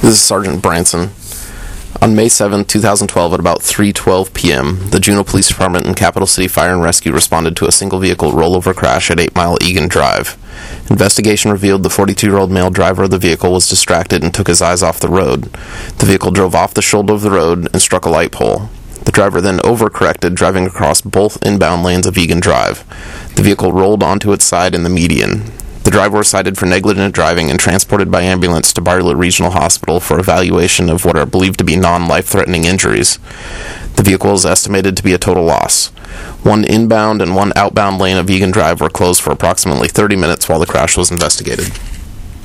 This is Sergeant Branson. On May 7, 2012, at about 3:12 p.m., the Juneau Police Department and Capital City Fire and Rescue responded to a single-vehicle rollover crash at 8 Mile Egan Drive. Investigation revealed the 42-year-old male driver of the vehicle was distracted and took his eyes off the road. The vehicle drove off the shoulder of the road and struck a light pole. The driver then overcorrected, driving across both inbound lanes of Egan Drive. The vehicle rolled onto its side in the median. The driver was cited for negligent driving and transported by ambulance to Bartlett Regional Hospital for evaluation of what are believed to be non-life-threatening injuries. The vehicle is estimated to be a total loss. One inbound and one outbound lane of Egan Drive were closed for approximately 30 minutes while the crash was investigated.